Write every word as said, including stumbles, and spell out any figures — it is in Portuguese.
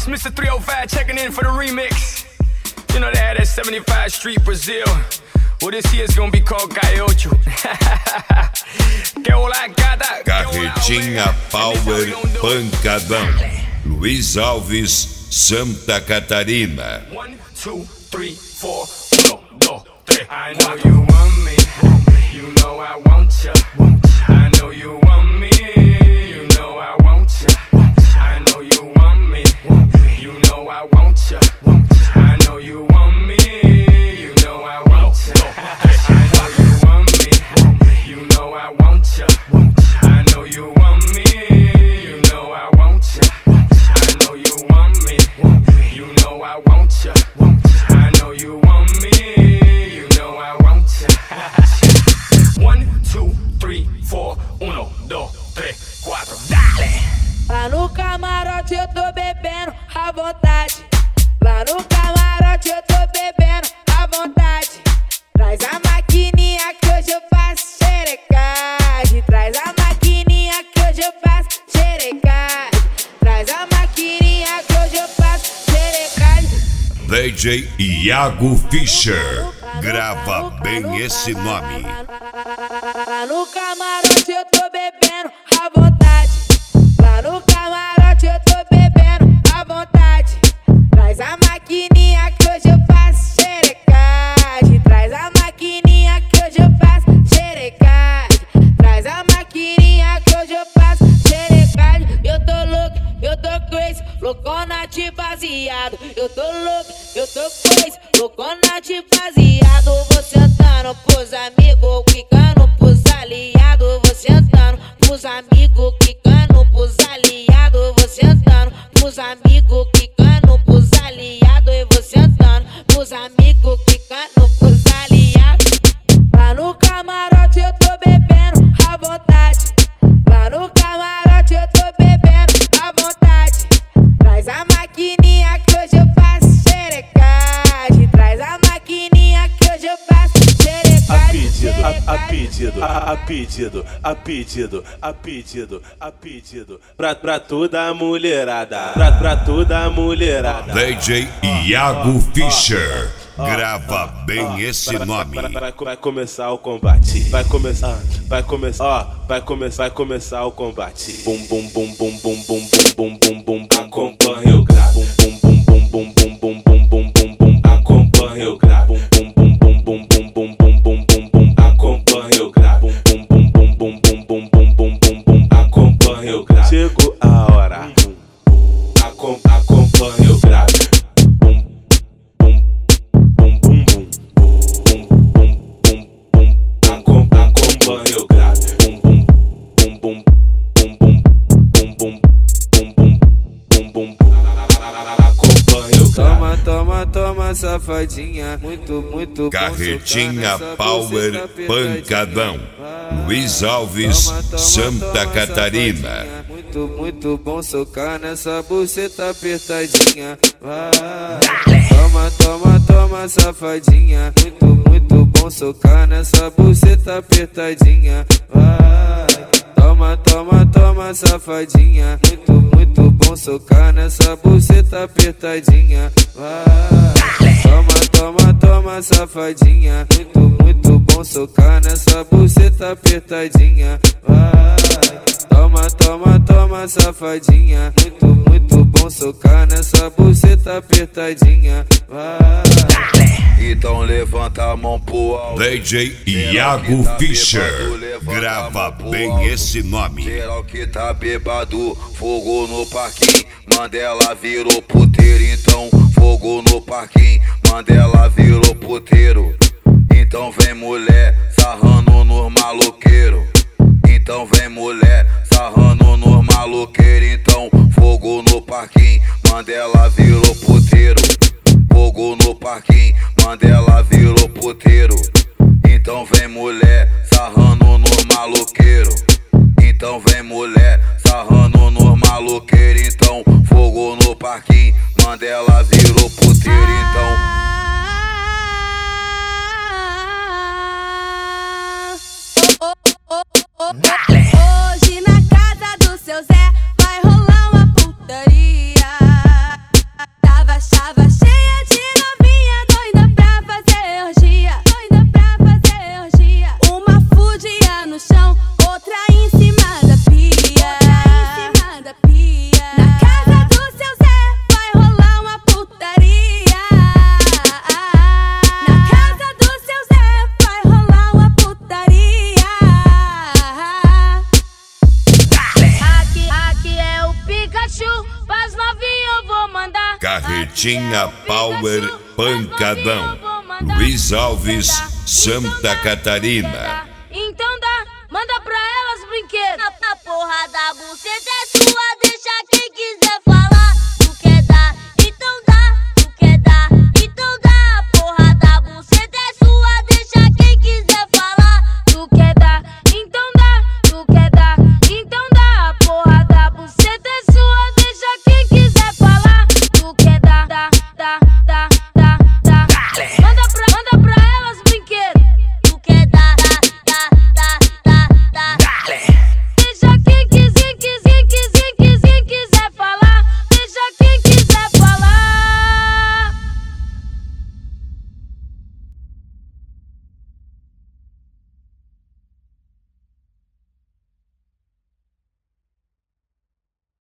It's Mister three oh five checking in for the remix. You know they had that seventy-five Street Brazil. Well, this year's gonna be called Gaiocho. Carretinha Power Pancadão. Luiz Alves, Santa Catarina. One, two, three, four, uno, dos, tres. I know you want me. You know I want ya. I know you want me. You know I want ya. I know you want me. You know I want ya. I know you want me. You know I want ya. I know you want me. You know I want ya. I know you want me. You know I want ya. I know you want me. You know I want ya. I know you want me. You know I want ya. One, two, three, four, uno, dos, tres, quatro, dale! Lá no camarote eu tô bebendo à vontade. Lá no camarote eu tô bebendo à vontade. Traz a maquininha que hoje eu faço xerecagem. Traz a maquininha que hoje eu faço xerecagem. Traz a maquininha que hoje eu faço xerecagem. D J Iago Fischer. Grava bem esse nome. Lá no camarote eu tô bebendo à vontade. Lá no camarote eu tô bebendo à vontade. Traz a maquininha que hoje eu faço xerecagem. Traz a maquininha que hoje eu faço xerecagem. Traz a maquininha que hoje eu faço xerecagem. Eu tô louco, eu tô crazy, loucona de baseado. Eu tô louco, eu tô crazy, loucona de baseado. Vou sentando pros amigos, quicando pros aliados. Vou sentando pros amigos, quicando pros aliados. Vou sentando pros amigos, quicando pros aliados. E vou sentando pros amigos, quicando pros aliados. Lá no camarote eu tô bebendo à vontade. Lá no camarote eu tô bebendo à vontade. Traz a maquininha que hoje eu faço xerecagem. Traz a maquininha que hoje eu faço xerecagem. A pedido, a, a pedido, a pedido, a pedido, a pedido, pra, pra toda a mulherada, pra, pra toda a mulherada. D J Iago Fischer. Grava bem esse nome. Vai, vai, vai começar o combate. Vai começar, vai começar, ó, vai começar, vai começar o combate. Bum bum bum bum bum bum bum bum bum bum. Acompanha o grave. Bum bum bum bum bum bum bum bum bum bum. Acompanha o grave. Bum bum bum bum bum bum bum bum bum bum. Acompanha o grave. Bum bum bum bum bum bum bum bum bum bum. Acompanha o grave. Chegou a hora. Acompanha o grave. Toma, toma, toma, safadinha, muito, muito bom. Carretinha Power Pancadão. Luiz Alves, Santa Catarina. Muito, muito bom socar nessa buceta apertadinha. Vai. Toma, toma, toma, safadinha, muito, muito bom socar nessa buceta apertadinha. Vai. Toma, toma, toma, safadinha, muito, muito bom socar nessa buceta apertadinha. Vai. Toma, toma, toma, safadinha, muito, muito bom socar nessa buceta apertadinha. Vai. Toma, toma, toma, safadinha, muito, muito bom socar nessa buceta apertadinha. Vai. Então levanta a mão pro alto. D J Iago Fischer. Grava bem esse nome. Geral que tá bebado, fogo no parquinho. Mandela virou puteiro, então fogo no parquinho. Mandela virou puteiro. Então vem mulher sarrando nos maloqueiro. Então vem mulher sarrando nos maloqueiro. Então fogo no parquinho. Mandela virou puteiro. Fogo no parquinho. Mandela virou puteiro. Então vem mulher sarrando nos maloqueiro. Então vem mulher sarrando nos maloqueiro. Então fogo no parquinho. Mandela virou puteiro. Então hoje na casa do seu Zé vai rolar uma putaria. Carretinha Power Pancadão, Luiz Alves, Santa Catarina. Então dá, manda pra elas brinquedos. A porra da buceta é